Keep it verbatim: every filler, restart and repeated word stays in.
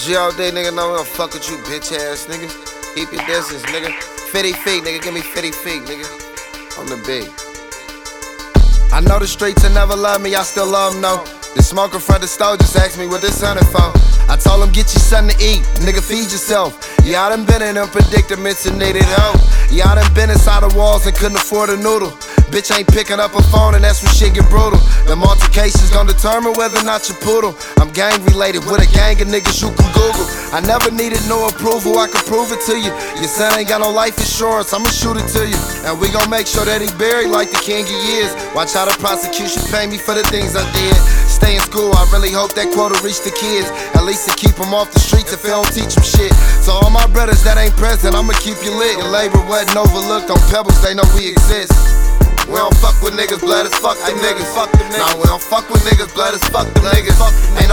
G all day, nigga, no, we don't fuck with you, bitch ass, nigga. Keep your distance, nigga. fifty feet, nigga, give me fifty feet, nigga. On the beat. I know the streets will never love me, I still love them, no. The smoker from the store just asked me what this hundred for. I told him get you something to eat, nigga, feed yourself. Yeah, I done been in them predicaments and needed help. Yeah, I done been inside the walls and couldn't afford a noodle. Bitch ain't picking up a phone and that's when shit get brutal. Them altercations gon' determine whether or not you poodle. I'm gang related with a gang of niggas you can Google. I never needed no approval, I can prove it to you. Your son ain't got no life insurance, I'ma shoot it to you. And we gon' make sure that he buried like the king of years. Watch how the prosecution pay me for the things I did. Stay in school, I really hope that quota reach the kids. At least to keep them off the streets if they don't teach them shit. So all my brothers that ain't present, I'ma keep you lit. Your labor wasn't overlooked on Pebbles, they know we exist. We don't fuck with niggas, blood as fuck them niggas. Nah, we don't fuck with niggas, blood as fuck them niggas.